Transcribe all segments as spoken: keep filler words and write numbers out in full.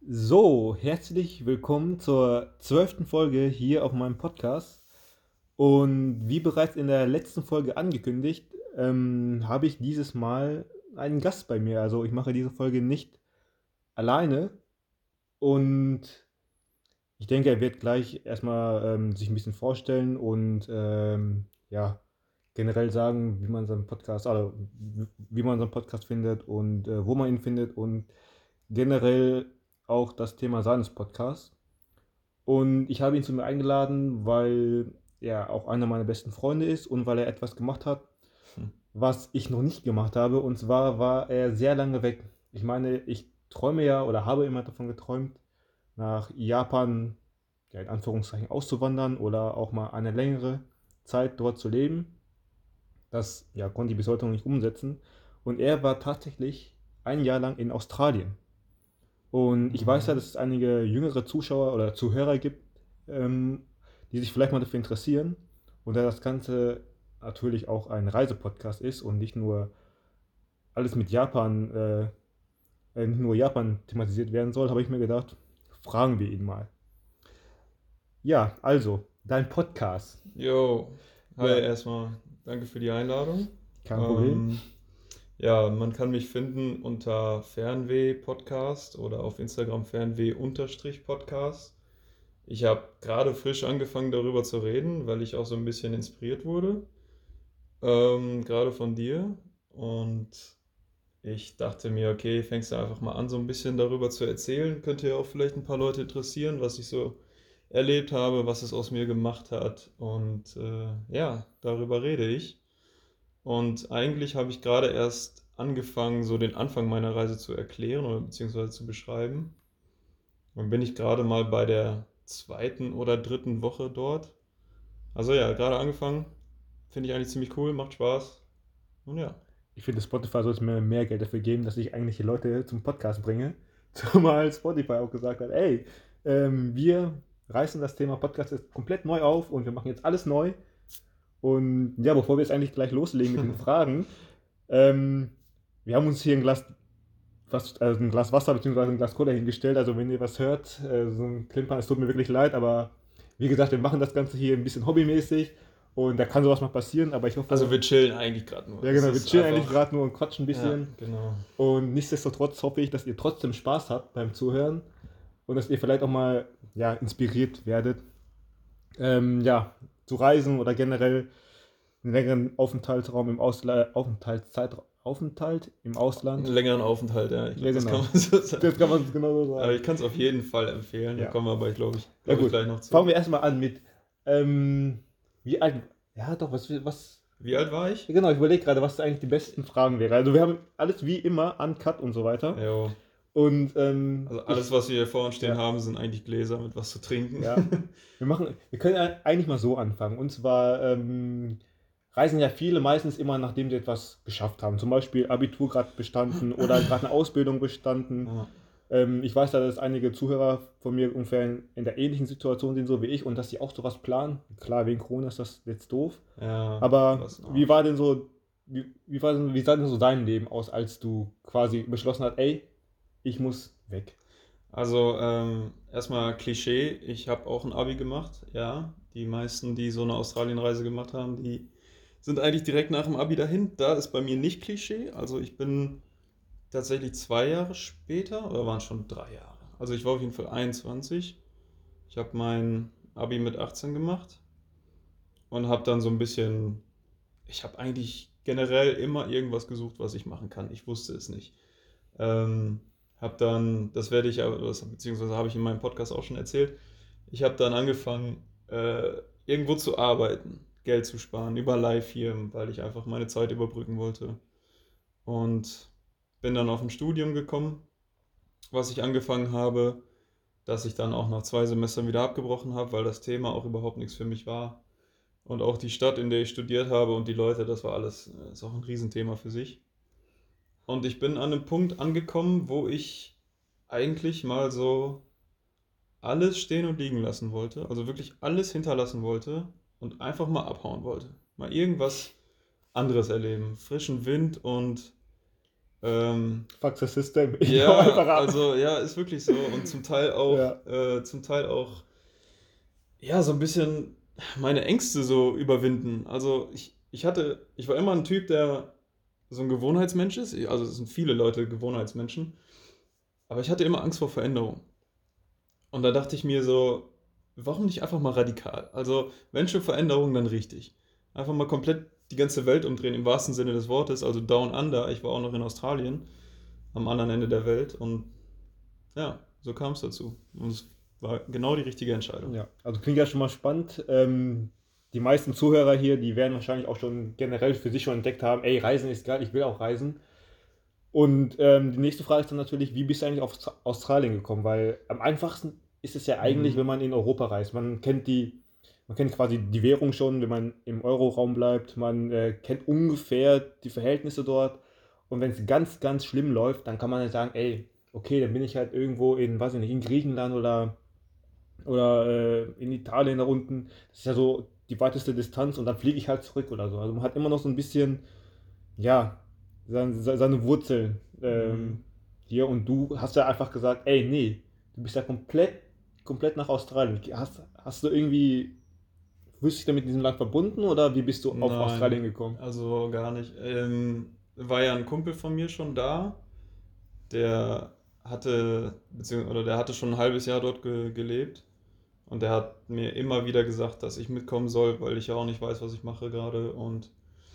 So, herzlich willkommen zur zwölften Folge hier auf meinem Podcast. Und wie bereits in der letzten Folge angekündigt, ähm, habe ich dieses Mal einen Gast bei mir. Also ich mache diese Folge nicht alleine. Und ich denke, er wird gleich erstmal ähm, sich ein bisschen vorstellen und ähm, ja, generell sagen, wie man seinen Podcast, also wie man seinen Podcast findet und äh, wo man ihn findet und generell auch das Thema seines Podcasts. Und ich habe ihn zu mir eingeladen, weil er auch einer meiner besten Freunde ist und weil er etwas gemacht hat, Hm. was ich noch nicht gemacht habe. Und zwar war er sehr lange weg. Ich meine, ich träume ja oder habe immer davon geträumt, nach Japan, ja, in Anführungszeichen auszuwandern oder auch mal eine längere Zeit dort zu leben. Das ja, konnte ich bis heute noch nicht umsetzen. Und er war tatsächlich ein Jahr lang in Australien. Und ich weiß ja, Mhm. dass es einige jüngere Zuschauer oder Zuhörer gibt, ähm, die sich vielleicht mal dafür interessieren. Und da das Ganze natürlich auch ein Reisepodcast ist und nicht nur alles mit Japan, äh, äh, nicht nur Japan thematisiert werden soll, habe ich mir gedacht, fragen wir ihn mal. Ja, also, dein Podcast. Jo, hi Ja, erstmal, danke für die Einladung. kein Problem. Ähm, ja, man kann mich finden unter Fernweh Podcast oder auf Instagram Fernweh-Podcast. Ich habe gerade frisch angefangen darüber zu reden, weil ich auch so ein bisschen inspiriert wurde, ähm, gerade von dir. Und ich dachte mir, okay, fängst du einfach mal an, so ein bisschen darüber zu erzählen. Könnte ja auch vielleicht ein paar Leute interessieren, was ich so erlebt habe, was es aus mir gemacht hat. Und äh, ja, darüber rede ich. Und eigentlich habe ich gerade erst angefangen, so den Anfang meiner Reise zu erklären oder beziehungsweise zu beschreiben. Und bin ich gerade mal bei der zweiten oder dritten Woche dort. Also ja, gerade angefangen. Finde ich eigentlich ziemlich cool, macht Spaß. Und ja. Ich finde, Spotify sollte mir mehr Geld dafür geben, dass ich eigentlich die Leute zum Podcast bringe. Zumal Spotify auch gesagt hat, ey, ähm, wir reißen das Thema Podcast jetzt komplett neu auf und wir machen jetzt alles neu. Und ja, bevor wir jetzt eigentlich gleich loslegen mit den Fragen, ähm, wir haben uns hier ein Glas, was, also ein Glas Wasser bzw. ein Glas Cola hingestellt. Also wenn ihr was hört, äh, so ein Klimpern, es tut mir wirklich leid, aber wie gesagt, wir machen das Ganze hier ein bisschen hobbymäßig und da kann sowas mal passieren, aber ich Also hoffe, wir chillen eigentlich gerade nur. ja Es genau, wir ist chillen eigentlich einfach, gerade nur und quatschen ein ja, bisschen. genau. Und nichtsdestotrotz hoffe ich, dass ihr trotzdem Spaß habt beim Zuhören und dass ihr vielleicht auch mal ja, inspiriert werdet, ähm, ja, zu reisen oder generell einen längeren Aufenthaltsraum im Ausland, Aufenthaltszeitraum, Aufenthalt im Einen Ausland. längeren Aufenthalt, ja, ich Ja, glaube, das kann genau. man so sagen. Das kann man genau so Aber sagen. ich kann es auf jeden Fall empfehlen, da Ja. kommen wir aber, glaube ich, Ja glaube ich, gut. gleich noch Fangen zu. wir erstmal an mit, ähm, wie alt, ja doch, was, was, Wie alt war ich? ja, genau, ich überlege gerade, was eigentlich die besten Fragen wären. Also wir haben alles wie immer, uncut und so weiter. Jo. Und ähm, Also alles, ich, was wir hier vor uns stehen ja, haben, sind eigentlich Gläser mit was zu trinken. ja. Wir machen, wir können ja eigentlich mal so anfangen. Und zwar ähm, reisen ja viele meistens immer, nachdem sie etwas geschafft haben. Zum Beispiel Abitur gerade bestanden oder gerade eine Ausbildung bestanden. Ja, Ähm, ich weiß ja, dass einige Zuhörer von mir ungefähr in, in der ähnlichen Situation sind, so wie ich, und dass sie auch sowas planen. Klar, wegen Corona ist das jetzt doof. ja, Aber was ein wie war Arsch. denn so, wie, wie, war denn, wie sah denn so dein Leben aus, als du quasi beschlossen hast, ey, ich muss weg? Also ähm, erstmal Klischee, ich habe auch ein Abi gemacht, ja. Die meisten, die so eine Australienreise gemacht haben, die sind eigentlich direkt nach dem Abi dahin. Da ist bei mir nicht Klischee. Also ich bin tatsächlich zwei Jahre später, oder waren es schon drei Jahre? Also ich war auf jeden Fall einundzwanzig. Ich habe mein Abi mit achtzehn gemacht und habe dann so ein bisschen, ich habe eigentlich generell immer irgendwas gesucht, was ich machen kann. Ich wusste es nicht. Ähm, habe dann, das werde ich, aber- das, beziehungsweise habe ich in meinem Podcast auch schon erzählt, ich habe dann angefangen, äh, irgendwo zu arbeiten, Geld zu sparen über Leihfirmen, weil ich einfach meine Zeit überbrücken wollte. Und bin dann auf ein Studium gekommen, was ich angefangen habe, das ich dann auch nach zwei Semestern wieder abgebrochen habe, weil das Thema auch überhaupt nichts für mich war. Und auch die Stadt, in der ich studiert habe und die Leute, das war alles, äh, ist auch ein Riesenthema für sich. Und ich bin an einem Punkt angekommen, wo ich eigentlich mal so alles stehen und liegen lassen wollte, also wirklich alles hinterlassen wollte und einfach mal abhauen wollte. Mal irgendwas anderes erleben, frischen Wind und Ähm, Fuck the system. Ich hau ja, einfach ab. also ja, ist wirklich so. Und zum Teil auch, Ja. äh, zum Teil auch, ja, so ein bisschen meine Ängste so überwinden. Also ich, ich hatte, ich war immer ein Typ, der so ein Gewohnheitsmensch ist. Also es sind viele Leute Gewohnheitsmenschen. Aber ich hatte immer Angst vor Veränderung. Und da dachte ich mir so, warum nicht einfach mal radikal? Also, wenn schon Veränderung, dann richtig. Einfach mal komplett die ganze Welt umdrehen, im wahrsten Sinne des Wortes, also Down Under. Ich war auch noch in Australien, am anderen Ende der Welt. Und ja, so kam es dazu. Und es war genau die richtige Entscheidung. Ja, also klingt ja schon mal spannend. Ähm, die meisten Zuhörer hier, die werden wahrscheinlich auch schon generell für sich schon entdeckt haben, ey, Reisen ist geil, ich will auch reisen. Und ähm, die nächste Frage ist dann natürlich, wie bist du eigentlich auf Aus- Australien gekommen? Weil am einfachsten ist es ja eigentlich, Mhm. wenn man in Europa reist. Man kennt die, man kennt quasi die Währung schon, wenn man im Euroraum bleibt. Man äh, kennt ungefähr die Verhältnisse dort. Und wenn es ganz, ganz schlimm läuft, dann kann man ja sagen, ey, okay, dann bin ich halt irgendwo in, weiß ich nicht, in Griechenland oder oder äh, in Italien da unten. Das ist ja so die weiteste Distanz und dann fliege ich halt zurück oder so. Also man hat immer noch so ein bisschen, ja, seine, seine Wurzeln Mhm. ähm, hier und du hast ja einfach gesagt, ey, nee, du bist ja komplett, komplett nach Australien. Hast, hast du irgendwie, fühlst du dich da mit diesem Land verbunden oder wie bist du auf Australien Nein, gekommen? also gar nicht. Ähm, war ja ein Kumpel von mir schon da, der hatte, beziehungsweise, oder der hatte schon ein halbes Jahr dort ge gelebt. Und der hat mir immer wieder gesagt, dass ich mitkommen soll, weil ich ja auch nicht weiß, was ich mache gerade. Und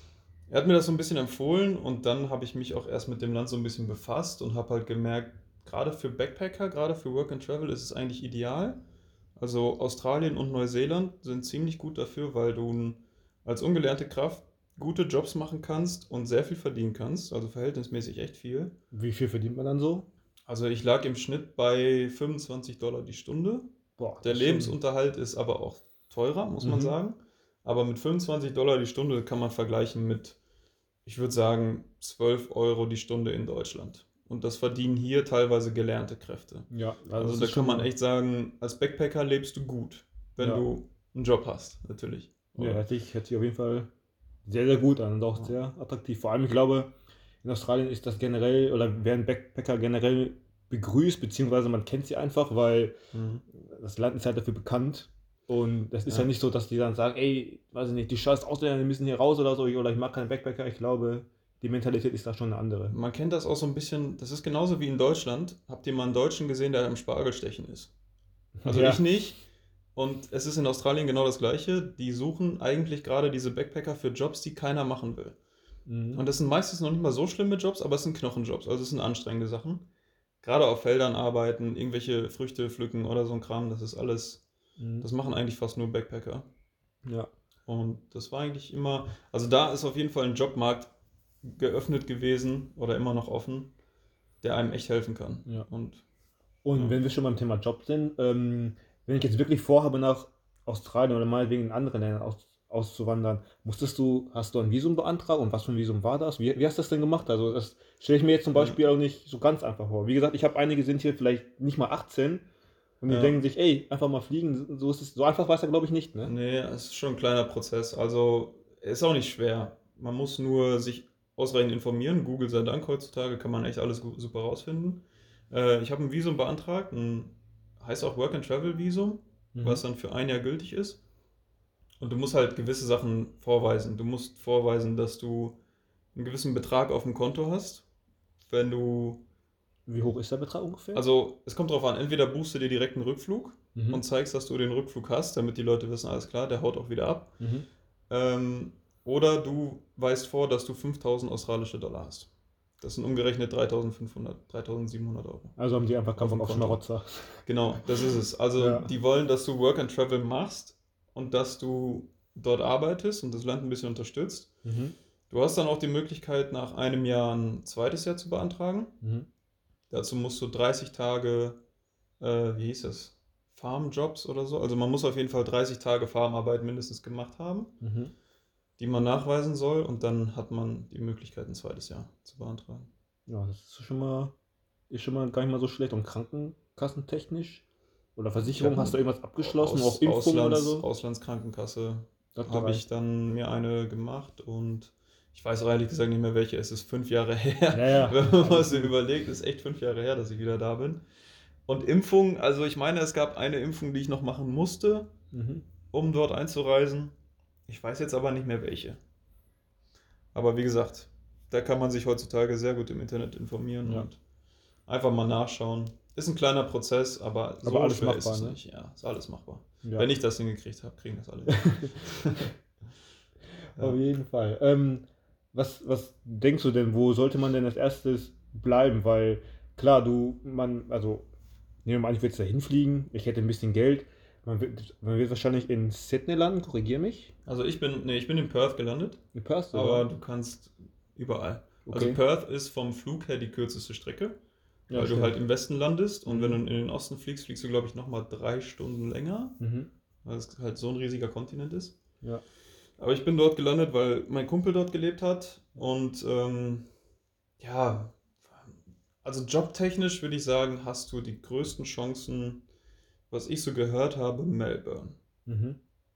er hat mir das so ein bisschen empfohlen und dann habe ich mich auch erst mit dem Land so ein bisschen befasst und habe halt gemerkt, gerade für Backpacker, gerade für Work and Travel ist es eigentlich ideal. Also Australien und Neuseeland sind ziemlich gut dafür, weil du als ungelernte Kraft gute Jobs machen kannst und sehr viel verdienen kannst, also verhältnismäßig echt viel. Wie viel verdient man dann so? Also ich lag im Schnitt bei fünfundzwanzig Dollar die Stunde. Boah, Der das ist schon. Lebensunterhalt ist aber auch teurer, muss man Mhm. sagen. Aber mit fünfundzwanzig Dollar die Stunde kann man vergleichen mit, ich würde sagen, zwölf Euro die Stunde in Deutschland. Und das verdienen hier teilweise gelernte Kräfte. Ja, also Also das da ist kann schon man mal. echt sagen, als Backpacker lebst du gut, wenn Ja, du einen Job hast, natürlich. ja, Oder? hätte ich, hätte ich auf jeden Fall sehr, sehr gut an und auch Ja. sehr attraktiv. Vor allem, ich glaube, in Australien ist das generell oder werden Backpacker generell begrüßt, beziehungsweise man kennt sie einfach, weil Mhm. das Land ist halt dafür bekannt. Und das ist ja Ja. nicht so, dass die dann sagen, ey, weiß ich nicht, die scheiß Ausländer, die müssen hier raus oder so, oder ich mag keine Backpacker. Ich glaube, die Mentalität ist da schon eine andere. Man kennt das auch so ein bisschen, das ist genauso wie in Deutschland. Habt ihr mal einen Deutschen gesehen, der am Spargelstechen ist? Also ich Ja. nicht. Und es ist in Australien genau das Gleiche. Die suchen eigentlich gerade diese Backpacker für Jobs, die keiner machen will. Mhm. Und das sind meistens noch nicht mal so schlimme Jobs, aber es sind Knochenjobs, also es sind anstrengende Sachen. Gerade auf Feldern arbeiten, irgendwelche Früchte pflücken oder so ein Kram, das ist alles, Mhm. das machen eigentlich fast nur Backpacker. Ja. Und das war eigentlich immer, also da ist auf jeden Fall ein Jobmarkt geöffnet gewesen oder immer noch offen, der einem echt helfen kann. Ja. Und Und ja. wenn wir schon beim Thema Job sind, ähm, wenn ich jetzt wirklich vorhabe, nach Australien oder meinetwegen in andere Länder aus, auszuwandern, musstest du, hast du ein Visum beantragt und was für ein Visum war das? Wie, wie hast du das denn gemacht? Also das stelle ich mir jetzt zum Ja, Beispiel auch nicht so ganz einfach vor. Wie gesagt, ich habe einige sind hier vielleicht nicht mal achtzehn und die ja. denken sich, ey, einfach mal fliegen, so ist es, so einfach war es ja glaube ich nicht, ne? Nee, es ist schon ein kleiner Prozess. Also ist auch nicht schwer. Man muss nur sich ausreichend informieren. Google sei Dank heutzutage kann man echt alles gu- super rausfinden. Äh, ich habe ein Visum beantragt, ein, heißt auch Work and Travel Visum, was Mhm. dann für ein Jahr gültig ist. Und du musst halt gewisse Sachen vorweisen. Du musst vorweisen, dass du einen gewissen Betrag auf dem Konto hast. Wenn du, Wie hoch ist der Betrag ungefähr? also es kommt drauf an, entweder buchst du dir direkt einen Rückflug und Mhm. zeigst, dass du den Rückflug hast, damit die Leute wissen, alles klar, der haut auch wieder ab. Mhm. Ähm, oder du weist vor, dass du fünftausend australische Dollar hast. Das sind umgerechnet dreitausendfünfhundert, dreitausendsiebenhundert Euro Also haben die einfach keinen auf Bock dem auf Konto. Schmarotzer. Genau, das ist es. Also Ja. die wollen, dass du Work and Travel machst und dass du dort arbeitest und das Land ein bisschen unterstützt. Mhm. Du hast dann auch die Möglichkeit, nach einem Jahr ein zweites Jahr zu beantragen. Mhm. Dazu musst du dreißig Tage, äh, wie hieß es, Farmjobs oder so. Also man muss auf jeden Fall dreißig Tage Farmarbeit mindestens gemacht haben, Mhm. die man nachweisen soll und dann hat man die Möglichkeit, ein zweites Jahr zu beantragen. Ja, das ist schon mal, ist schon mal gar nicht mal so schlecht. Und krankenkassentechnisch oder Ich Versicherung, habe hast du eine irgendwas abgeschlossen, auch Aus, Impfungen oder Auslands, so? Auslandskrankenkasse, Das habe ich gereicht. dann mir eine gemacht und Ich weiß auch ehrlich gesagt nicht mehr welche, es ist fünf Jahre her. Ja, ja. Wenn man mal so überlegt, ist echt fünf Jahre her, dass ich wieder da bin. Und Impfung, also ich meine, es gab eine Impfung, die ich noch machen musste, Mhm. um dort einzureisen. Ich weiß jetzt aber nicht mehr welche. Aber wie gesagt, da kann man sich heutzutage sehr gut im Internet informieren Ja. und einfach mal nachschauen. Ist ein kleiner Prozess, aber so Aber alles schwer ist machbar, es ne? nicht. Ja, ist alles machbar. Ja. Wenn ich das hingekriegt habe, kriegen das alle hin. Auf Ja. jeden Fall. Ähm, was, was denkst du denn, wo sollte man denn als erstes bleiben? Weil klar, du, man, also nehmen wir mal an, ich würde da hinfliegen, ich hätte ein bisschen Geld. Man wird, man wird wahrscheinlich in Sydney landen, korrigiere mich. Also ich bin, nee, ich bin in Perth gelandet, In Perth, aber oder? du kannst überall. Also Okay. Perth ist vom Flug her die kürzeste Strecke, Ja, weil du stimmt. halt im Westen landest und Mhm. wenn du in den Osten fliegst, fliegst du glaube ich nochmal drei Stunden länger, Mhm. weil es halt so ein riesiger Kontinent ist. Ja. Aber ich bin dort gelandet, weil mein Kumpel dort gelebt hat und ähm, ja, also jobtechnisch würde ich sagen, hast du die größten Chancen, was ich so gehört habe, Melbourne. Mhm.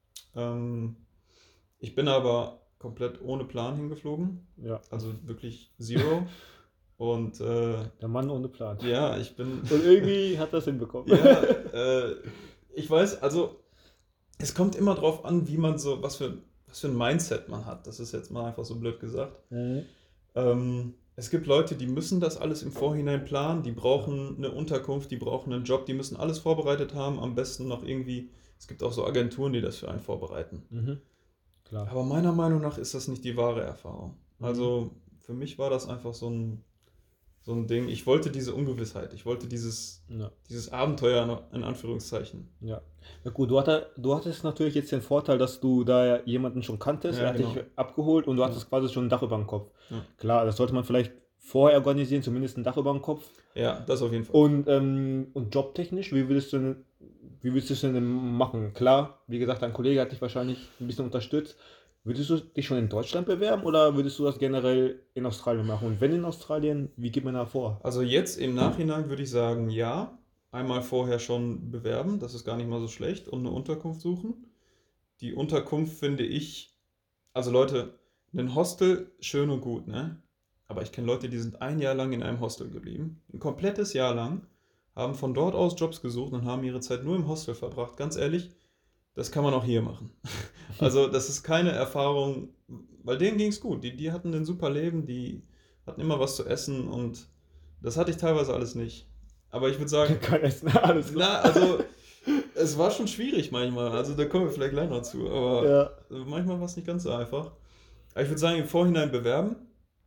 Ähm, ich bin aber komplett ohne Plan hingeflogen, Ja. also wirklich zero. Und äh, Der Mann ohne Plan. ja, ich bin. Und irgendwie hat er es hinbekommen. Ja, äh, ich weiß, also es kommt immer drauf an, wie man so, was für, was für ein Mindset man hat. Das ist jetzt mal einfach so blöd gesagt. Mhm. Ähm, es gibt Leute, die müssen das alles im Vorhinein planen, die brauchen eine Unterkunft, die brauchen einen Job, die müssen alles vorbereitet haben, am besten noch irgendwie, es gibt auch so Agenturen, die das für einen vorbereiten. Mhm. Klar. Aber meiner Meinung nach ist das nicht die wahre Erfahrung. Mhm. Also für mich war das einfach so ein, so ein Ding, ich wollte diese Ungewissheit, ich wollte dieses, Ja. dieses Abenteuer in Anführungszeichen. Ja. Na gut, du, hatte, du hattest natürlich jetzt den Vorteil, dass du da ja jemanden schon kanntest, Ja, er hat genau. dich abgeholt und du Ja. hattest quasi schon ein Dach über dem Kopf. Ja. Klar, das sollte man vielleicht vorher organisieren, zumindest ein Dach über dem Kopf. Ja, das auf jeden Fall. Und, ähm, und jobtechnisch, wie würdest du denn, wie würdest du es denn machen? Klar, wie gesagt, dein Kollege hat dich wahrscheinlich ein bisschen unterstützt. Würdest du dich schon in Deutschland bewerben oder würdest du das generell in Australien machen? Und wenn in Australien, wie geht man da vor? Also jetzt im Nachhinein würde ich sagen, ja. Einmal vorher schon bewerben, das ist gar nicht mal so schlecht, und eine Unterkunft suchen. Die Unterkunft finde ich, also Leute, ein Hostel, schön und gut, ne? Aber ich kenne Leute, die sind ein Jahr lang in einem Hostel geblieben. Ein komplettes Jahr lang, haben von dort aus Jobs gesucht und haben ihre Zeit nur im Hostel verbracht. Ganz ehrlich, das kann man auch hier machen. Also das ist keine Erfahrung, weil denen ging es gut. Die, die hatten ein super Leben, die hatten immer was zu essen und das hatte ich teilweise alles nicht. Aber ich würde sagen, Kein Essen, alles klar. na, also es war schon schwierig manchmal. Also da kommen wir vielleicht gleich noch zu. Aber Ja. manchmal war es nicht ganz so einfach. Aber ich würde sagen, im Vorhinein bewerben,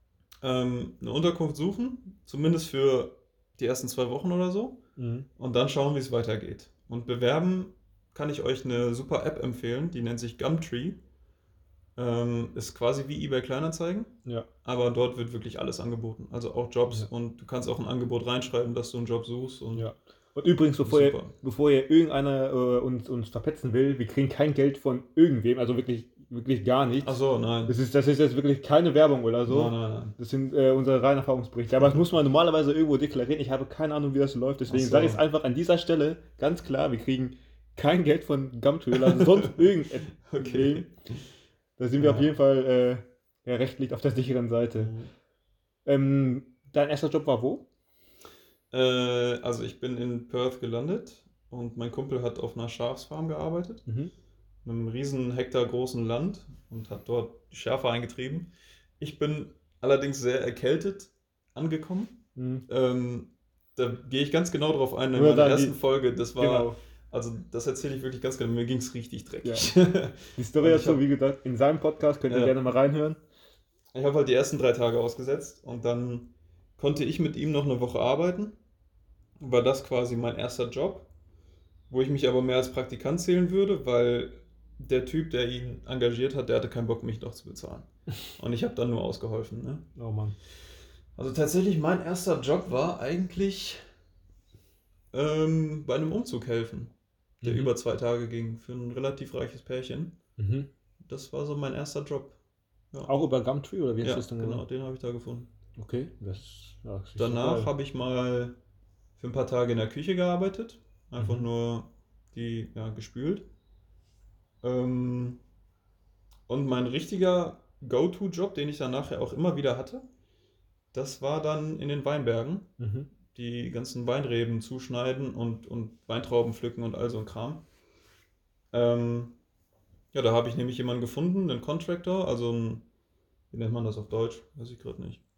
ähm, eine Unterkunft suchen, zumindest für die ersten zwei Wochen oder so. Mhm. Und dann schauen, wie es weitergeht. Und bewerben kann ich euch eine super App empfehlen, die nennt sich Gumtree. Ähm, ist quasi wie eBay Kleinanzeigen, Ja. aber dort wird wirklich alles angeboten. Also auch Jobs Ja. und du kannst auch ein Angebot reinschreiben, dass du einen Job suchst. Und Ja. Und übrigens, bevor ihr, super. bevor ihr irgendeiner äh, uns, uns verpetzen will, wir kriegen kein Geld von irgendwem, also wirklich, wirklich gar nichts. Achso, nein. Das ist, das ist jetzt wirklich keine Werbung oder so. Nein, nein, nein. Das sind äh, unsere reinen Erfahrungsberichte. Aber das muss man normalerweise irgendwo deklarieren. Ich habe keine Ahnung, wie das läuft. Deswegen Ach so. sage ich es einfach an dieser Stelle ganz klar: Wir kriegen kein Geld von Gumtree oder sonst irgendetwas. Okay. Da sind wir Ja. auf jeden Fall äh, ja, rechtlich auf der sicheren Seite. Mhm. Ähm, dein erster Job war wo? Äh, also ich bin in Perth gelandet und mein Kumpel hat auf einer Schafsfarm gearbeitet, Mhm. in einem riesen Hektar großen Land und hat dort die Schafe eingetrieben. Ich bin allerdings sehr erkältet angekommen. Mhm. Ähm, da gehe ich ganz genau drauf ein in Nur meiner dann die- ersten Folge. Das war, Genau. also das erzähle ich wirklich ganz genau. Mir ging es richtig dreckig. Die Story Und ich dazu, hab- wie gesagt, in seinem Podcast könnt ihr Ja. gerne mal reinhören. Ich habe halt die ersten drei Tage ausgesetzt und dann konnte ich mit ihm noch eine Woche arbeiten. War das quasi mein erster Job, wo ich mich aber mehr als Praktikant zählen würde, weil der Typ, der ihn engagiert hat, der hatte keinen Bock, mich noch zu bezahlen. Und ich habe dann nur ausgeholfen. Ne? Oh Mann. Also tatsächlich, mein erster Job war eigentlich ähm, bei einem Umzug helfen, der Mhm. über zwei Tage ging, für ein relativ reiches Pärchen. Mhm. Das war so mein erster Job. Auch über Gumtree oder wie hast Ja, du es denn genau, gemacht? den habe ich da gefunden. Okay, das, ja, das ist Danach geil. habe ich mal für ein paar Tage in der Küche gearbeitet, einfach Mhm. nur die ja, gespült. Ähm, und mein richtiger Go-To-Job, den ich dann nachher auch immer wieder hatte, das war dann in den Weinbergen. Mhm. Die ganzen Weinreben zuschneiden und, und Weintrauben pflücken und all so ein Kram. Ähm, ja, da habe ich nämlich jemanden gefunden, einen Contractor, also ein, wie nennt man das auf Deutsch? Weiß ich gerade nicht.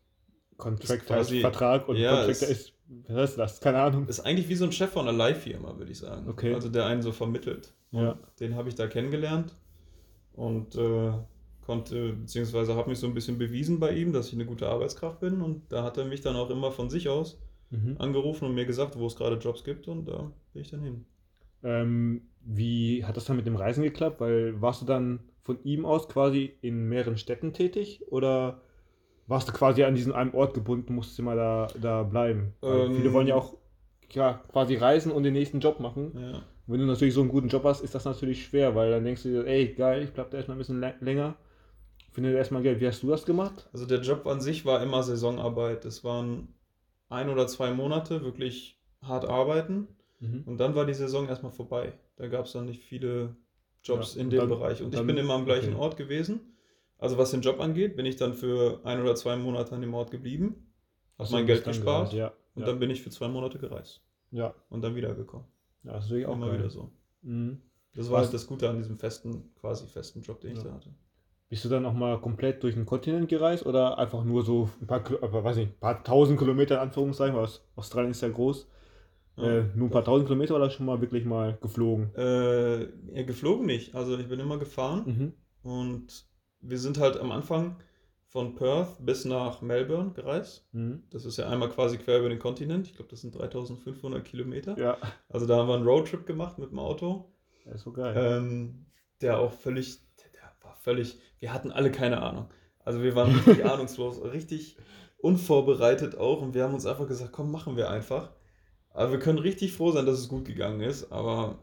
Ist Contractor ist quasi, Vertrag und ja, Contractor ist, ist, was ist das? Keine Ahnung. ist eigentlich wie so ein Chef von einer Leihfirma, würde ich sagen. Okay. Also der einen so vermittelt. Ja. Und den habe ich da kennengelernt und äh, konnte, beziehungsweise habe mich so ein bisschen bewiesen bei ihm, dass ich eine gute Arbeitskraft bin. Und da hat er mich dann auch immer von sich aus Mhm. angerufen und mir gesagt, wo es gerade Jobs gibt, und da bin ich dann hin. Ähm, wie hat das dann mit dem Reisen geklappt? Weil warst du dann von ihm aus quasi in mehreren Städten tätig oder warst du quasi an diesen einen Ort gebunden, musstest immer da, da bleiben? Weil viele wollen ja Ähm, auch ja, quasi reisen und den nächsten Job machen. ja. Wenn du natürlich so einen guten Job hast, ist das natürlich schwer, weil dann denkst du dir, ey, geil, ich bleib da erstmal ein bisschen lä- länger, finde erstmal Geld. Wie hast du das gemacht? Also der Job an sich war immer Saisonarbeit. Es waren ein oder zwei Monate wirklich hart arbeiten Mhm. und dann war die Saison erstmal vorbei. Da gab es dann nicht viele Ja, Jobs in und dem dann, Bereich. Und und ich bin dann, immer am gleichen okay. Ort gewesen. Also was den Job angeht, bin ich dann für ein oder zwei Monate an dem Ort geblieben, habe Achso, mein und Geld bist dann gereist, gespart ja. und Ja, dann bin ich für zwei Monate gereist ja. und dann wiedergekommen. Ja, das ist natürlich auch Immer wieder geil. so. Mhm. Das war halt Warst, das Gute an diesem festen, quasi festen Job, den ich ja. da hatte. Bist du dann auch mal komplett durch den Kontinent gereist oder einfach nur so ein paar, Kilo- aber weiß nicht, ein paar tausend Kilometer in Anführungszeichen, weil Aus- Australien ist ja groß. Ja, Äh, nur ein paar doch. tausend Kilometer oder schon mal wirklich mal geflogen? Äh, ja, geflogen nicht. Also ich bin immer gefahren Mhm. und wir sind halt am Anfang von Perth bis nach Melbourne gereist. Mhm. Das ist ja einmal quasi quer über den Kontinent. Ich glaube, das sind dreitausendfünfhundert Kilometer. Ja, Also da haben wir einen Roadtrip gemacht mit dem Auto, das ist so geil. ähm, der auch völlig, der war völlig, wir hatten alle keine Ahnung. Also wir waren richtig ahnungslos, richtig unvorbereitet auch, und wir haben uns einfach gesagt, komm, machen wir einfach. Aber wir können richtig froh sein, dass es gut gegangen ist. Aber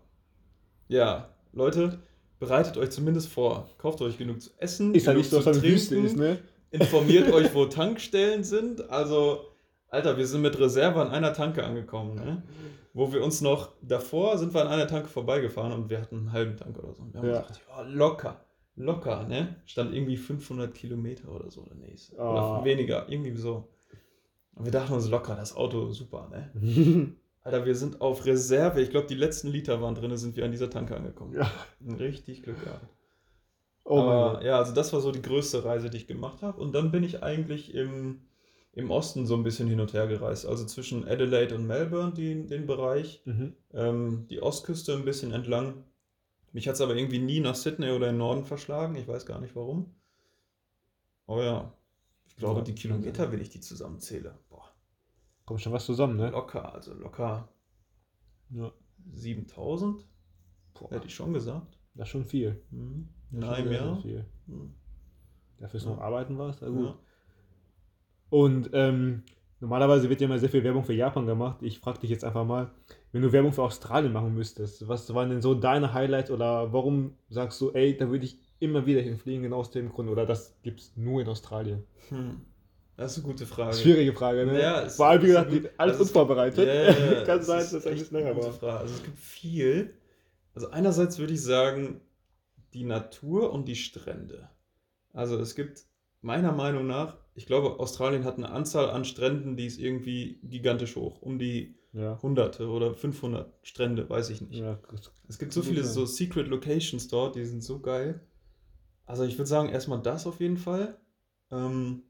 ja, Leute, bereitet euch zumindest vor. Kauft euch genug zu essen, Ist ja nicht genug so, zu dass da eine Wüste ist, trinken, ne? informiert euch, wo Tankstellen sind. Also, Alter, wir sind mit Reserve an einer Tanke angekommen, ne? Wo wir uns noch, davor sind wir an einer Tanke vorbeigefahren und wir hatten einen halben Tank oder so. Und wir haben Ja. gesagt, ja, locker, locker, ne? Stand irgendwie fünfhundert Kilometer oder so, oder nee, oder Ah. weniger, irgendwie so. Und wir dachten uns, locker, das Auto, super, ne? Alter, wir sind auf Reserve. Ich glaube, die letzten Liter waren drin, sind wir an dieser Tanke angekommen. Ja. Richtig Glück gehabt. Oh mein Aber Gott. ja, also das war so die größte Reise, die ich gemacht habe. Und dann bin ich eigentlich im, im Osten so ein bisschen hin und her gereist. Also zwischen Adelaide und Melbourne, die, den Bereich. Mhm. Ähm, die Ostküste ein bisschen entlang. Mich hat es aber irgendwie nie nach Sydney oder in den Norden verschlagen. Ich weiß gar nicht warum. Aber ja, ich glaube, Ja, die Kilometer, wenn ich die zusammenzähle, boah, kommt schon was zusammen, ne? locker, also locker Ja. siebentausend, Boah, hätte ich schon gesagt. das ist schon viel. Mhm. Das In ist schon einem sehr, sehr Jahr. viel. Mhm. Dafür ist Ja. noch arbeiten warst, na gut. Ja. Und ähm, normalerweise wird ja immer sehr viel Werbung für Japan gemacht. Ich frage dich jetzt einfach mal, wenn du Werbung für Australien machen müsstest, was waren denn so deine Highlights oder warum sagst du, ey, da würde ich immer wieder hinfliegen, genau aus dem Grund, oder das gibt es nur in Australien? Hm. Das ist eine gute Frage. Schwierige Frage, ne? Ja, es Vor allem, wie ist gesagt, eine die- gut- alles also es- unvorbereitet. Ja, ja, ja, Kann es sein, ist dass das ein echt bisschen eine länger gute war. Frage. Also es gibt viel. Also einerseits würde ich sagen, die Natur und die Strände. Also es gibt meiner Meinung nach, ich glaube, Australien hat eine Anzahl an Stränden, die ist irgendwie gigantisch hoch. Um die Ja, Hunderte oder fünfhundert Strände, weiß ich nicht. ja, das Es gibt kann so gut viele sein. so Secret Locations dort, die sind so geil. Also ich würde sagen, erstmal das auf jeden Fall. Ähm,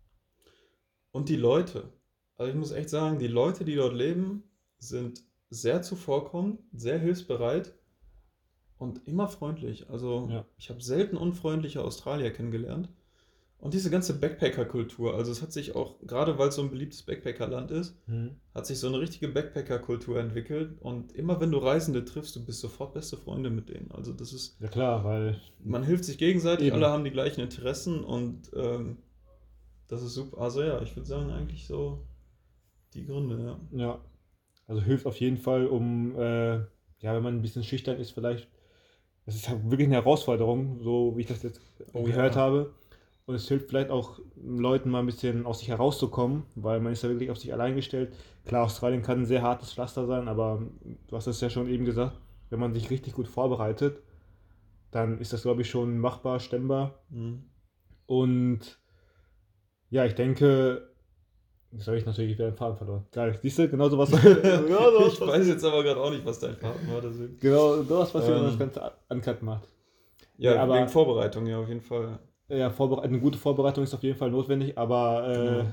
und die Leute. Also ich muss echt sagen, die Leute, die dort leben, sind sehr zuvorkommend, sehr hilfsbereit und immer freundlich. Also Ja. ich habe selten unfreundliche Australier kennengelernt. Und diese ganze Backpacker-Kultur, also es hat sich auch, gerade weil es so ein beliebtes Backpacker-Land ist, Mhm. hat sich so eine richtige Backpacker-Kultur entwickelt. Und immer wenn du Reisende triffst, du bist sofort beste Freunde mit denen. Also das ist, Ja klar, weil man hilft sich gegenseitig, Eben. alle haben die gleichen Interessen und ähm, das ist super. Also ja, ich würde sagen, eigentlich so die Gründe, ja. ja, also hilft auf jeden Fall, um, äh, ja, wenn man ein bisschen schüchtern ist, vielleicht, das ist halt wirklich eine Herausforderung, so wie ich das jetzt Oh gehört ja. habe. Und es hilft vielleicht auch Leuten mal ein bisschen aus sich herauszukommen, weil man ist ja wirklich auf sich allein gestellt. Klar, Australien kann ein sehr hartes Pflaster sein, aber du hast es ja schon eben gesagt, wenn man sich richtig gut vorbereitet, dann ist das, glaube ich, schon machbar, stemmbar. Mhm. Und ja, ich denke, jetzt habe ich natürlich wieder den Faden verloren. Geil, siehst du, genau sowas. genau sowas Ich weiß jetzt aber gerade auch nicht, was dein Faden war. Deswegen. Genau sowas passiert, wenn man das Ähm, Ganze uncut macht. ja, Nee, wegen aber Vorbereitung, ja, auf jeden Fall. ja, Vorbere- eine gute Vorbereitung ist auf jeden Fall notwendig, aber äh, Genau.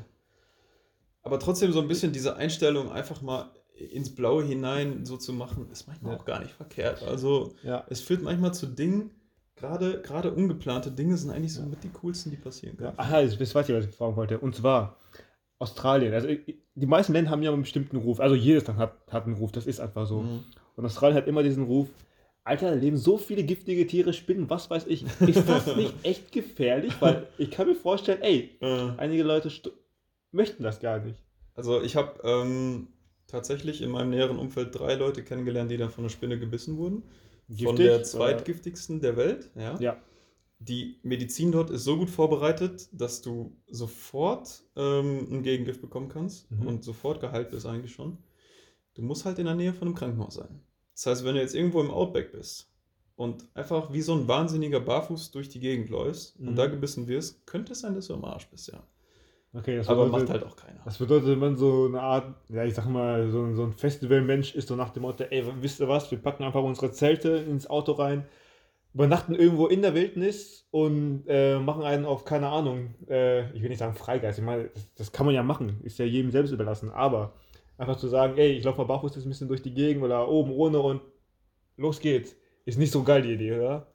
Aber trotzdem so ein bisschen diese Einstellung, einfach mal ins Blaue hinein so zu machen, ist manchmal Ja. auch gar nicht verkehrt. Also ja, es führt manchmal zu Dingen, gerade gerade ungeplante Dinge sind eigentlich so mit die coolsten, die passieren ja. können. Aha, das das weiß ich, was ich fragen wollte. Und zwar Australien. Also ich- die meisten Länder haben ja einen bestimmten Ruf. Also jedes Land hat, hat einen Ruf, das ist einfach so. Mhm. Und Australien hat immer diesen Ruf, Alter, da leben so viele giftige Tiere, Spinnen, was weiß ich. Ist das nicht echt gefährlich? Weil ich kann mir vorstellen, ey, Äh, einige Leute st- möchten das gar nicht. Also ich habe ähm, tatsächlich in meinem näheren Umfeld drei Leute kennengelernt, die dann von einer Spinne gebissen wurden. Von Giftig, der oder? zweitgiftigsten der Welt, ja. Ja. Die Medizin dort ist so gut vorbereitet, dass du sofort ähm, ein Gegengift bekommen kannst Mhm. und sofort geheilt bist eigentlich schon. Du musst halt in der Nähe von einem Krankenhaus sein. Das heißt, wenn du jetzt irgendwo im Outback bist und einfach wie so ein Wahnsinniger barfuß durch die Gegend läufst Mhm. und da gebissen wirst, könnte es sein, dass du am Arsch bist, ja. Okay, das Aber bedeutet, macht halt auch keiner. das bedeutet, wenn man so eine Art, ja, ich sag mal, so, ein- so ein Festivalmensch ist, so nach dem Motto, ey, wisst ihr was, wir packen einfach unsere Zelte ins Auto rein, übernachten irgendwo in der Wildnis und äh, machen einen auf, keine Ahnung, äh, ich will nicht sagen Freigeist, ich meine, das, das kann man ja machen, ist ja jedem selbst überlassen, aber einfach zu sagen, ey, ich laufe mal barfuß jetzt ein bisschen durch die Gegend oder oben ohne und los geht's, ist nicht so geil die Idee, oder?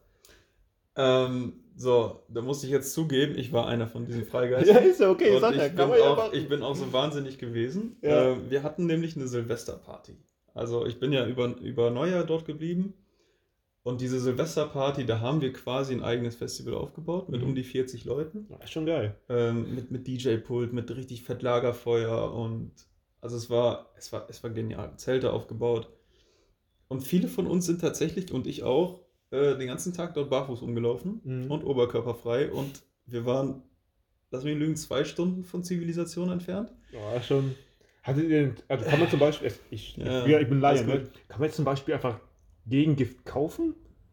Ähm, so, da muss ich jetzt zugeben, ich war einer von diesen Freigeistern. Ja, ist ja okay, Und sag ja, ich kann bin, man ja auch, machen. ich bin auch so wahnsinnig gewesen. Ja. Äh, wir hatten nämlich eine Silvesterparty. Also ich bin ja über, über Neujahr dort geblieben. Und diese Silvesterparty, da haben wir quasi ein eigenes Festival aufgebaut mit Mhm. um die vierzig Leuten. Ja, ist schon geil. Ähm, mit, mit D J-Pult, mit richtig fett Lagerfeuer und also es war, es war, es war genial. Zelte aufgebaut. Und viele von uns sind tatsächlich, und ich auch, äh, den ganzen Tag dort barfuß rumgelaufen Mhm. und oberkörperfrei. Und wir waren, lass mich lügen, zwei Stunden von Zivilisation entfernt. Ja, schon. Hattet ihr, denn- also kann man zum Beispiel, ich, Ja, ich, ich bin Laie, alles ne? gut. Kann man jetzt zum Beispiel einfach Gegengift kaufen?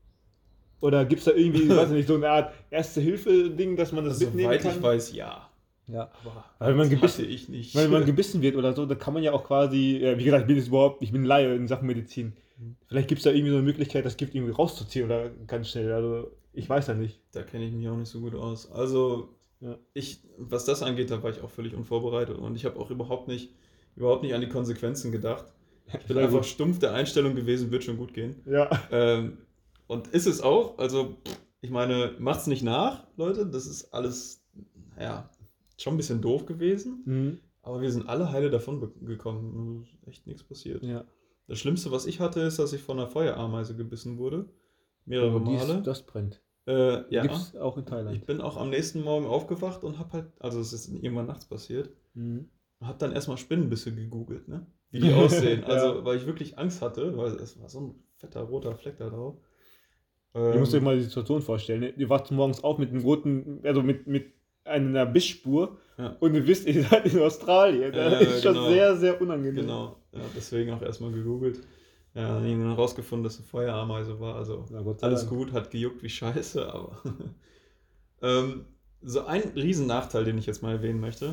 Oder gibt es da irgendwie, weiß ich nicht, so eine Art Erste-Hilfe-Ding, dass man das Also, mitnehmen soweit kann? ich weiß, ja. Ja. Aber Aber wenn man das gebissen- hatte ich nicht. Wenn man gebissen wird oder so, dann kann man ja auch quasi, äh, wie gesagt, ich bin jetzt überhaupt, ich bin Laie in Sachen Medizin. Mhm. Vielleicht gibt es da irgendwie so eine Möglichkeit, das Gift irgendwie rauszuziehen oder ganz schnell. Also ich weiß ja nicht. Da kenne ich mich auch nicht so gut aus. Also, Ja. ich, was das angeht, da war ich auch völlig unvorbereitet und ich habe auch überhaupt nicht, überhaupt nicht an die Konsequenzen gedacht. Ich bin Sehr einfach gut. stumpf der Einstellung gewesen, wird schon gut gehen. Ja. Ähm, und ist es auch, also ich meine, macht's nicht nach, Leute, das ist alles, ja, schon ein bisschen doof gewesen, Mhm. aber wir sind alle heile davon be- gekommen. Es ist echt nichts passiert. Ja. Das Schlimmste, was ich hatte, ist, dass ich von einer Feuerameise gebissen wurde. Mehrere Oh, dies- Male. Das brennt. Äh, ja. Gibt es auch in Ich Thailand. bin auch am nächsten Morgen aufgewacht und hab halt, also es ist irgendwann nachts passiert, Mhm. und hab dann erstmal Spinnenbisse gegoogelt, ne? Wie die aussehen. Ja. Also, weil ich wirklich Angst hatte, weil es war so ein fetter roter Fleck da drauf. Ihr müsst euch Ähm, mal die Situation vorstellen. Ne? Ihr wacht morgens auf mit einem roten, also mit, mit einer Bissspur Ja. und ihr wisst, ihr seid in Australien. Das Ja, ist schon genau. sehr, sehr unangenehm. Genau, ja, deswegen auch erstmal gegoogelt. Ja, dann irgendwann rausgefunden, dass es eine Feuerameise war. Also Na Gott sei alles Dank. gut, hat gejuckt wie Scheiße, aber ähm, so ein riesen Nachteil, den ich jetzt mal erwähnen möchte.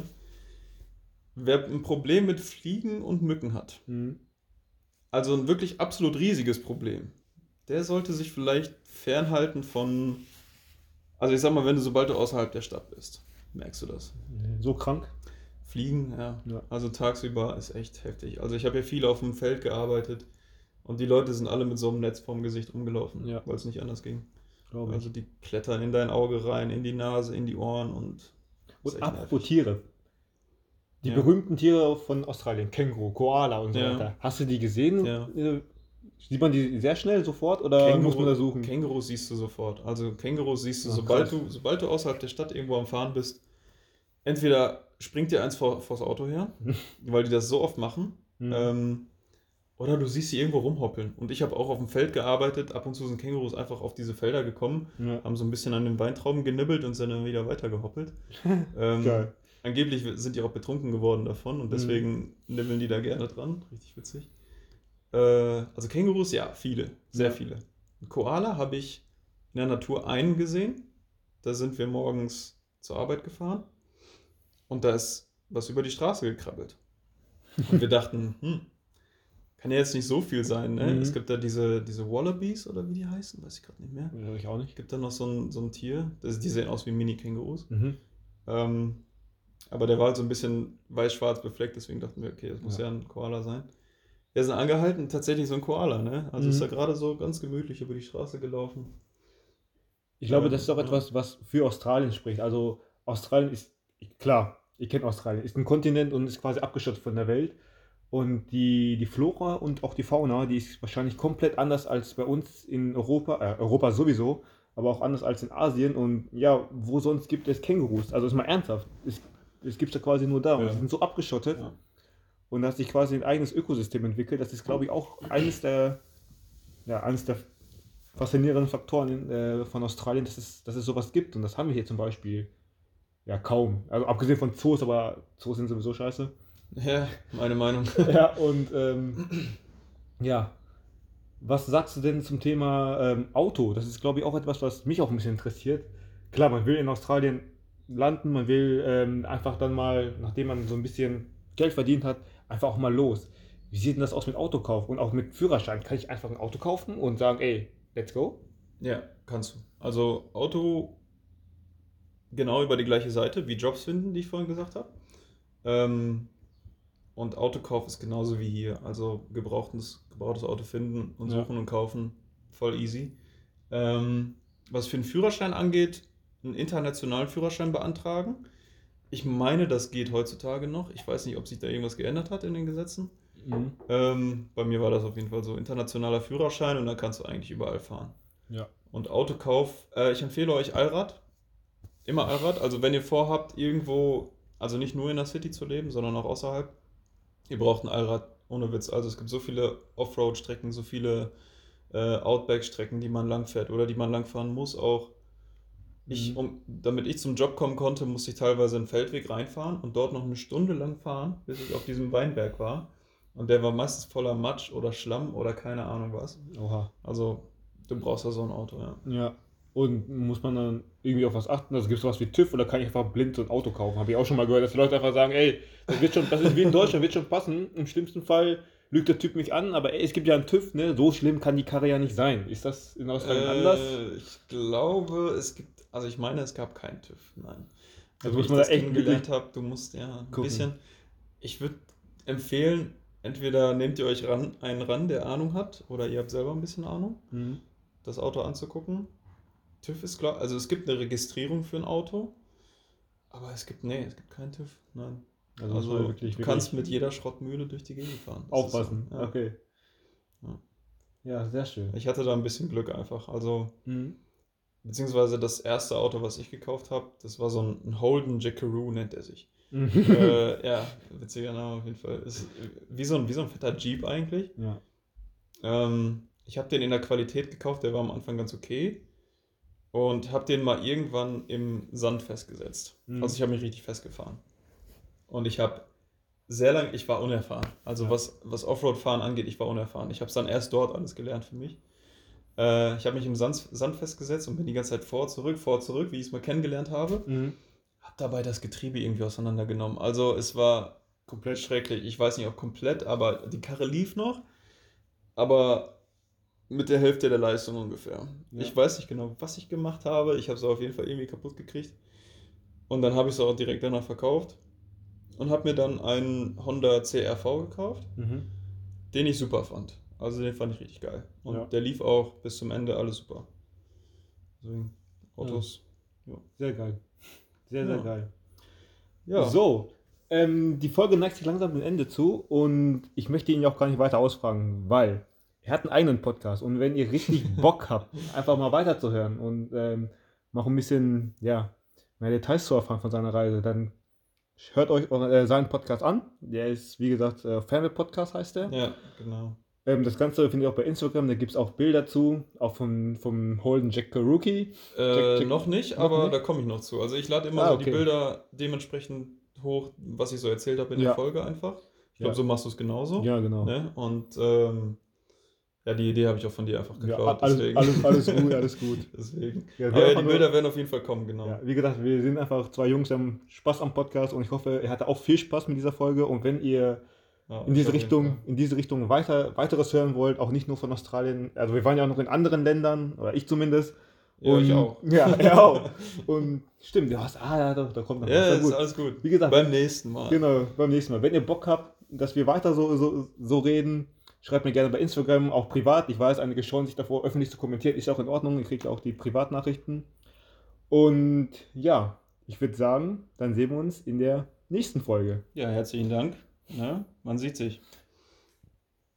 Wer ein Problem mit Fliegen und Mücken hat, Mhm. also ein wirklich absolut riesiges Problem, der sollte sich vielleicht fernhalten von, also ich sag mal, wenn du sobald du außerhalb der Stadt bist, merkst du das. So krank. Fliegen, ja. Ja. Also tagsüber ist echt heftig. Also ich habe ja viel auf dem Feld gearbeitet und die Leute sind alle mit so einem Netz vorm Gesicht rumgelaufen, Ja. weil es nicht anders ging. Glaube ich. Also die klettern in dein Auge rein, in die Nase, in die Ohren und ist Und echt apropos nervig. Tiere. Die Ja. berühmten Tiere von Australien, Känguru, Koala und so Ja. weiter. Hast du die gesehen? Ja. Äh, Sieht man die sehr schnell sofort oder muss man da suchen? Kängurus siehst du sofort. Also Kängurus siehst du, Ah, sobald krass. du, sobald du außerhalb der Stadt irgendwo am Fahren bist, entweder springt dir eins vor, vors Auto her, weil die das so oft machen, Mhm. ähm, oder du siehst sie irgendwo rumhoppeln. Und ich habe auch auf dem Feld gearbeitet, ab und zu sind Kängurus einfach auf diese Felder gekommen, Ja. haben so ein bisschen an den Weintrauben genibbelt und sind dann wieder weitergehoppelt. ähm, Geil. Angeblich sind die auch betrunken geworden davon und Mhm. deswegen nibbeln die da gerne dran. Richtig witzig. Äh, also Kängurus, ja, viele. Sehr Ja. viele. Koala habe ich in der Natur einen gesehen. Da sind wir morgens zur Arbeit gefahren und da ist was über die Straße gekrabbelt. Und wir dachten, hm, kann ja jetzt nicht so viel sein, ne? Mhm. Es gibt da diese, diese Wallabies oder wie die heißen, weiß ich gerade nicht mehr. Ja, ich auch Es nicht. gibt da noch so ein, so ein Tier, das, die sehen aus wie Mini-Kängurus. Mhm. Ähm, aber der war halt so ein bisschen weiß-schwarz befleckt, deswegen dachten wir, okay, das muss Ja. ja ein Koala sein. Wir sind angehalten, tatsächlich so ein Koala, ne? Also ist Mhm. da gerade so ganz gemütlich über die Straße gelaufen. Ich glaube, Ähm, das ist auch ja. etwas, was für Australien spricht. Also Australien ist, klar, ihr kennt Australien, ist ein Kontinent und ist quasi abgeschottet von der Welt. Und die, die Flora und auch die Fauna, die ist wahrscheinlich komplett anders als bei uns in Europa, äh, Europa sowieso, aber auch anders als in Asien. Und ja, wo sonst gibt es Kängurus? Also ist mal ernsthaft, es, es gibt es ja quasi nur da. Und Ja. die sind so abgeschottet Ja. und da hat sich quasi ein eigenes Ökosystem entwickelt. Das ist, glaube ich, auch eines der, ja, eines der faszinierenden Faktoren in, äh, von Australien, dass es, dass es sowas gibt. Und das haben wir hier zum Beispiel ja kaum. Also abgesehen von Zoos, aber Zoos sind sowieso scheiße. Ja, meine Meinung. Ja, und ähm, ja, was sagst du denn zum Thema ähm, Auto? Das ist, glaube ich, auch etwas, was mich auch ein bisschen interessiert. Klar, man will in Australien landen, man will ähm, einfach dann mal, nachdem man so ein bisschen Geld verdient hat, einfach auch mal los. Wie sieht denn das aus mit Autokauf und auch mit Führerschein? Kann ich einfach ein Auto kaufen und sagen, ey, let's go? Ja, kannst du. Also Auto genau über die gleiche Seite wie Jobs finden, die ich vorhin gesagt habe. Ähm, und Autokauf ist genauso wie hier. Also gebrauchtes, gebrauchtes Auto finden und Ja. suchen und kaufen, voll easy. Ähm, was für einen Führerschein angeht, einen internationalen Führerschein beantragen. Ich meine, das geht heutzutage noch. Ich weiß nicht, ob sich da irgendwas geändert hat in den Gesetzen. Mhm. Ähm, bei mir war das auf jeden Fall so. Internationaler Führerschein und dann kannst du eigentlich überall fahren. Ja. Und Autokauf, äh, ich empfehle euch Allrad. Immer Allrad. Also wenn ihr vorhabt, irgendwo, also nicht nur in der City zu leben, sondern auch außerhalb, ihr braucht ein Allrad, ohne Witz. Also es gibt so viele Offroad-Strecken, so viele äh, Outback-Strecken, die man langfährt oder die man langfahren muss auch. Ich, Mhm. um, damit ich zum Job kommen konnte, musste ich teilweise einen Feldweg reinfahren und dort noch eine Stunde lang fahren, bis ich auf diesem Weinberg war. Und der war meistens voller Matsch oder Schlamm oder keine Ahnung was. Oha. Also du brauchst ja so ein Auto, ja. Ja. Und muss man dann irgendwie auf was achten? Also gibt es sowas wie TÜV oder kann ich einfach blind so ein Auto kaufen? Habe ich auch schon mal gehört, dass die Leute einfach sagen, ey, das wird schon, das ist wie in Deutschland, wird schon passen. Im schlimmsten Fall lügt der Typ mich an, aber ey, es gibt ja einen TÜV, ne? So schlimm kann die Karre ja nicht sein. Ist das in Australien anders? Äh, ich glaube, es gibt, also ich meine, es gab keinen TÜV, nein. So Also wie muss ich man da das echt kennengelernt wirklich habe, du musst ja ein gucken. bisschen, ich würde empfehlen, entweder nehmt ihr euch ran, einen ran, der Ahnung hat, oder ihr habt selber ein bisschen Ahnung, Mhm. das Auto anzugucken. TÜV ist klar, also es gibt eine Registrierung für ein Auto, aber es gibt, nee, es gibt keinen TÜV, nein. Also muss man Also wirklich, du kannst wirklich mit jeder Schrottmühle durch die Gegend fahren. Das ist so, aufpassen. ja. Okay. Ja. Ja, sehr schön. Ich hatte da ein bisschen Glück einfach, also Mhm. beziehungsweise das erste Auto, was ich gekauft habe, das war so ein, ein Holden Jackaroo, nennt er sich. Mhm. äh, ja, witziger Name auf jeden Fall. Ist wie so ein, wie so ein fetter Jeep eigentlich. Ja. Ähm, ich habe den in der Qualität gekauft, der war am Anfang ganz okay. Und habe den mal irgendwann im Sand festgesetzt. Mhm. Also ich habe mich richtig festgefahren. Und ich habe sehr lange, ich war unerfahren. Also Ja. was, was Offroad-Fahren angeht, ich war unerfahren. Ich habe es dann erst dort alles gelernt für mich. Äh, ich habe mich im Sand, Sand festgesetzt und bin die ganze Zeit vor, zurück, vor, zurück, wie ich es mal kennengelernt habe. Mhm. Habe dabei das Getriebe irgendwie auseinandergenommen. Also es war Komplett. schrecklich. Ich weiß nicht, ob komplett, aber die Karre lief noch. Aber mit der Hälfte der Leistung ungefähr. Ja. Ich weiß nicht genau, was ich gemacht habe. Ich habe es auf jeden Fall irgendwie kaputt gekriegt. Und dann habe ich es auch direkt danach verkauft. Und habe mir dann einen Honda C R V gekauft, Mhm. den ich super fand. Also den fand ich richtig geil. Und Ja. der lief auch bis zum Ende alles super. Deswegen Autos. Ja. Sehr geil. Sehr, sehr Ja. geil. Ja. So, ähm, die Folge neigt sich langsam dem Ende zu und ich möchte ihn ja auch gar nicht weiter ausfragen, weil er hat einen eigenen Podcast und wenn ihr richtig Bock habt, einfach mal weiterzuhören und ähm, noch ein bisschen, ja, mehr Details zu erfahren von seiner Reise, dann hört euch äh, seinen Podcast an. Der ist, wie gesagt, äh, Family Podcast heißt der. Ja, genau. Ähm, das Ganze findet ihr auch bei Instagram, da gibt es auch Bilder zu, auch vom, vom Holden Jackaroo. Äh, Jack- Jack- noch nicht, noch aber nicht? da komme ich noch zu. Also ich lade immer Ah, so okay. die Bilder dementsprechend hoch, was ich so erzählt habe in Ja. der Folge einfach. Ich glaube, Ja. so machst du es genauso. Ja, genau. Ne? Und ähm, Ja, die Idee habe ich auch von dir einfach Ja, geklaut, alles, deswegen. alles, alles gut, alles gut. Deswegen. Ja, Aber ja, die einfach nur- Bilder werden auf jeden Fall kommen, genau. Ja, wie gesagt, wir sind einfach zwei Jungs, die haben Spaß am Podcast und ich hoffe, ihr hattet auch viel Spaß mit dieser Folge. Und wenn ihr Ja, in ich diese auf jeden Richtung, Fall. in diese Richtung weiter, weiteres hören wollt, auch nicht nur von Australien, also wir waren ja auch noch in anderen Ländern, oder ich zumindest. Ja, Und, ich auch. Ja, er auch. Und stimmt, ja, was, ah, ja, doch, da kommt noch was. Ja, Ja, ist gut. alles gut. Wie gesagt, Beim nächsten Mal. genau, beim nächsten Mal. Wenn ihr Bock habt, dass wir weiter so, so, so reden, schreibt mir gerne bei Instagram, auch privat. Ich weiß, einige scheuen sich davor, öffentlich zu kommentieren. Ist auch in Ordnung, ihr kriegt ja auch die Privatnachrichten. Und ja, ich würde sagen, dann sehen wir uns in der nächsten Folge. Ja, herzlichen Dank. Ja, man sieht sich.